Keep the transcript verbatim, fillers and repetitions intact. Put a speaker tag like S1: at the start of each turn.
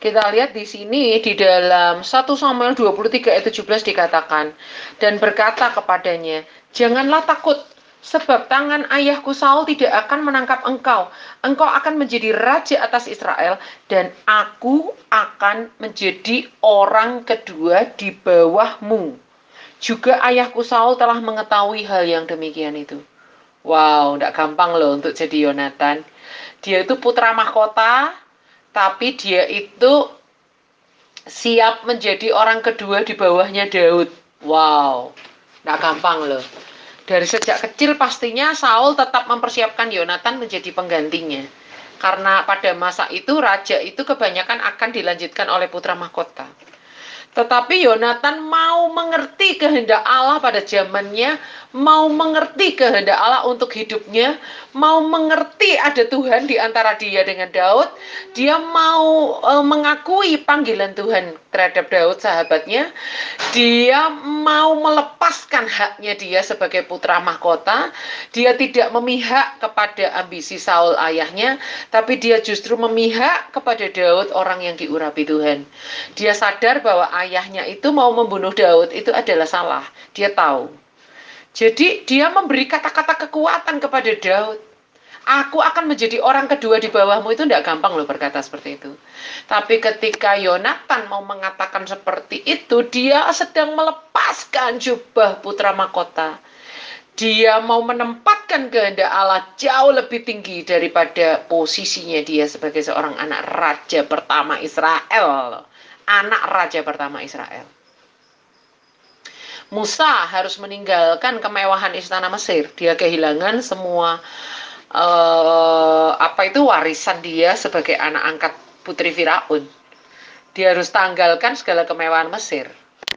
S1: Kita lihat di sini di dalam satu Samuel dua puluh tiga ayat tujuh belas dikatakan, dan berkata kepadanya, janganlah takut, sebab tangan ayahku Saul tidak akan menangkap engkau. Engkau akan menjadi raja atas Israel, dan aku akan menjadi orang kedua di bawahmu. Juga ayahku Saul telah mengetahui hal yang demikian itu. Wow, tidak gampang loh untuk jadi Yonatan. Dia itu putra mahkota, tapi dia itu siap menjadi orang kedua di bawahnya Daud. Wow, tidak gampang loh. Dari sejak kecil pastinya Saul tetap mempersiapkan Yonatan menjadi penggantinya. Karena pada masa itu raja itu kebanyakan akan dilanjutkan oleh putra mahkota. Tetapi Yonatan mau mengerti kehendak Allah pada zamannya, mau mengerti kehendak Allah untuk hidupnya, mau mengerti ada Tuhan di antara dia dengan Daud, dia mau e, mengakui panggilan Tuhan terhadap Daud sahabatnya, dia mau melepaskan haknya dia sebagai putra mahkota, dia tidak memihak kepada ambisi Saul ayahnya, tapi dia justru memihak kepada Daud orang yang diurapi Tuhan. Dia sadar bahwa ayahnya itu mau membunuh Daud itu adalah salah. Dia tahu. Jadi dia memberi kata-kata kekuatan kepada Daud. Aku akan menjadi orang kedua di bawahmu, itu tidak gampang loh berkata seperti itu. Tapi ketika Yonatan mau mengatakan seperti itu, dia sedang melepaskan jubah putra mahkota. Dia mau menempatkan kehendak Allah jauh lebih tinggi daripada posisinya dia sebagai seorang anak raja pertama Israel. Anak raja pertama Israel. Musa harus meninggalkan kemewahan istana Mesir. Dia kehilangan semua uh, apa itu warisan dia sebagai anak angkat putri Firaun. Dia harus tanggalkan segala kemewahan Mesir.